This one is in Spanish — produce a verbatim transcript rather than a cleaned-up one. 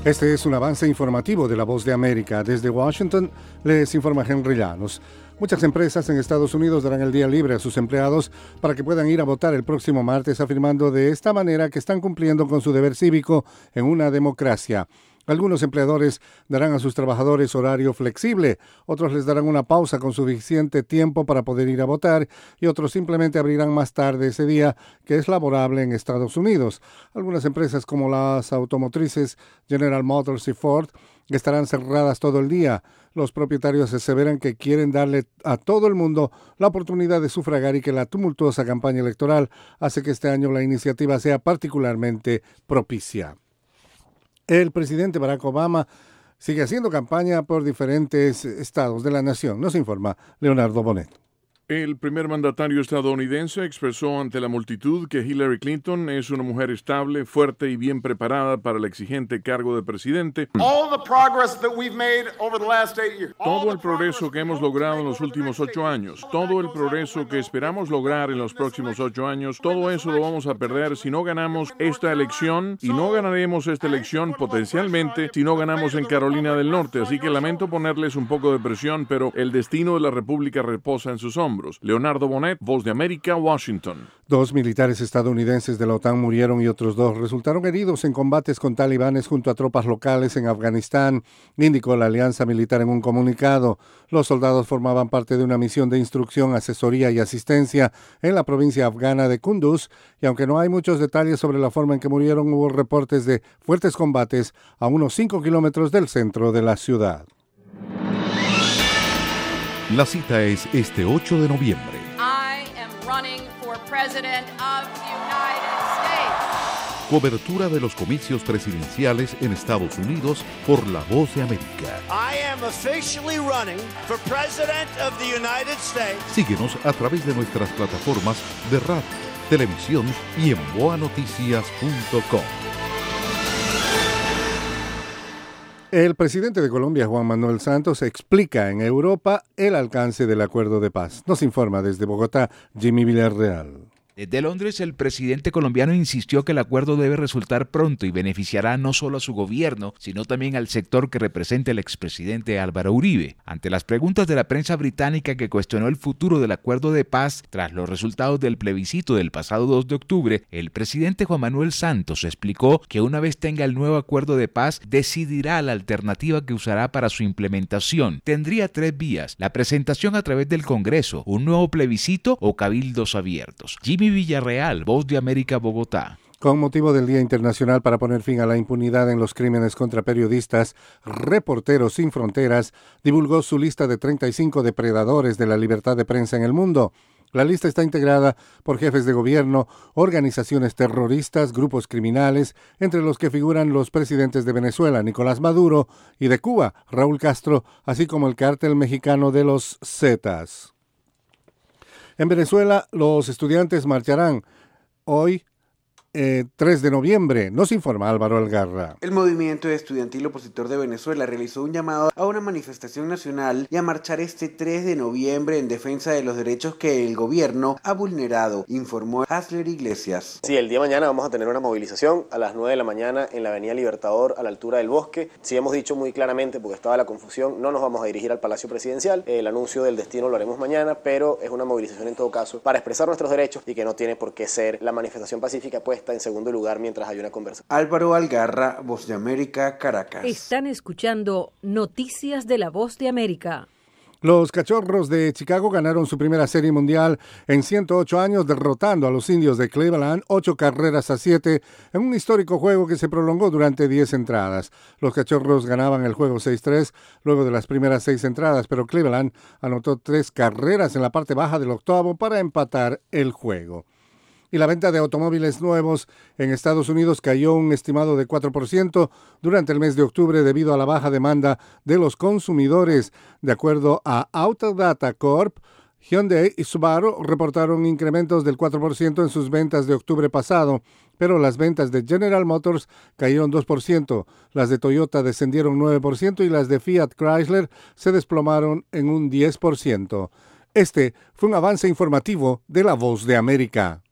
Este es un avance informativo de La Voz de América. Desde Washington les informa Henry Llanos. Muchas empresas en Estados Unidos darán el día libre a sus empleados para que puedan ir a votar el próximo martes, afirmando de esta manera que están cumpliendo con su deber cívico en una democracia. Algunos empleadores darán a sus trabajadores horario flexible, otros les darán una pausa con suficiente tiempo para poder ir a votar y otros simplemente abrirán más tarde ese día que es laborable en Estados Unidos. Algunas empresas como las automotrices General Motors y Ford estarán cerradas todo el día. Los propietarios aseveran que quieren darle a todo el mundo la oportunidad de sufragar y que la tumultuosa campaña electoral hace que este año la iniciativa sea particularmente propicia. El presidente Barack Obama sigue haciendo campaña por diferentes estados de la nación. Nos informa Leonardo Bonet. El primer mandatario estadounidense expresó ante la multitud que Hillary Clinton es una mujer estable, fuerte y bien preparada para el exigente cargo de presidente. Todo el progreso que hemos logrado en los últimos ocho años, todo el progreso que esperamos lograr en los próximos ocho años, todo eso lo vamos a perder si no ganamos esta elección, y no ganaremos esta elección potencialmente si no ganamos en Carolina del Norte. Así que lamento ponerles un poco de presión, pero el destino de la República reposa en sus hombros. Leonardo Bonet, Voz de América, Washington. Dos militares estadounidenses de la OTAN murieron y otros dos resultaron heridos en combates con talibanes junto a tropas locales en Afganistán, indicó la alianza militar en un comunicado. Los soldados formaban parte de una misión de instrucción, asesoría y asistencia en la provincia afgana de Kunduz, y aunque no hay muchos detalles sobre la forma en que murieron, hubo reportes de fuertes combates a unos cinco kilómetros del centro de la ciudad. La cita es este ocho de noviembre. I am running for president of the United States. Cobertura de los comicios presidenciales en Estados Unidos por La Voz de América. I am officially running for president of the United States. Síguenos a través de nuestras plataformas de radio, televisión y en boa noticias punto com. El presidente de Colombia, Juan Manuel Santos, explica en Europa el alcance del acuerdo de paz. Nos informa desde Bogotá, Jimmy Villarreal. Desde Londres, el presidente colombiano insistió que el acuerdo debe resultar pronto y beneficiará no solo a su gobierno, sino también al sector que representa el expresidente Álvaro Uribe. Ante las preguntas de la prensa británica que cuestionó el futuro del acuerdo de paz tras los resultados del plebiscito del pasado dos de octubre, el presidente Juan Manuel Santos explicó que una vez tenga el nuevo acuerdo de paz, decidirá la alternativa que usará para su implementación. Tendría tres vías: la presentación a través del Congreso, un nuevo plebiscito o cabildos abiertos. Jimmy Villarreal, Voz de América, Bogotá. Con motivo del Día Internacional para poner fin a la impunidad en los crímenes contra periodistas, Reporteros Sin Fronteras divulgó su lista de treinta y cinco depredadores de la libertad de prensa en el mundo. La lista está integrada por jefes de gobierno, organizaciones terroristas, grupos criminales, entre los que figuran los presidentes de Venezuela, Nicolás Maduro, y de Cuba, Raúl Castro, así como el cártel mexicano de los Zetas. En Venezuela, los estudiantes marcharán hoy, eh, tres de noviembre. Nos informa Álvaro Algarra. El movimiento estudiantil opositor de Venezuela realizó un llamado a una manifestación nacional y a marchar este tres de noviembre en defensa de los derechos que el gobierno ha vulnerado, informó Hasler Iglesias. Sí, el día de mañana vamos a tener una movilización a las nueve de la mañana en la avenida Libertador a la altura del Bosque. Sí hemos dicho muy claramente, porque estaba la confusión, no nos vamos a dirigir al Palacio Presidencial. El anuncio del destino lo haremos mañana, pero es una movilización en todo caso para expresar nuestros derechos y que no tiene por qué ser la manifestación pacífica puesta en segundo lugar mientras hay una conversación. Álvaro Algarra, Voz de América, Caracas. Están escuchando Noticias de la Voz de América. Los Cachorros de Chicago ganaron su primera serie mundial en ciento ocho años, derrotando a los Indios de Cleveland ocho carreras a siete en un histórico juego que se prolongó durante diez entradas. Los Cachorros ganaban el juego seis tres luego de las primeras seis entradas, pero Cleveland anotó tres carreras en la parte baja del octavo para empatar el juego. Y la venta de automóviles nuevos en Estados Unidos cayó un estimado de cuatro por ciento durante el mes de octubre debido a la baja demanda de los consumidores. De acuerdo a Autodata Corp, Hyundai y Subaru reportaron incrementos del cuatro por ciento en sus ventas de octubre pasado, pero las ventas de General Motors cayeron dos por ciento, las de Toyota descendieron nueve por ciento y las de Fiat Chrysler se desplomaron en un diez por ciento. Este fue un avance informativo de La Voz de América.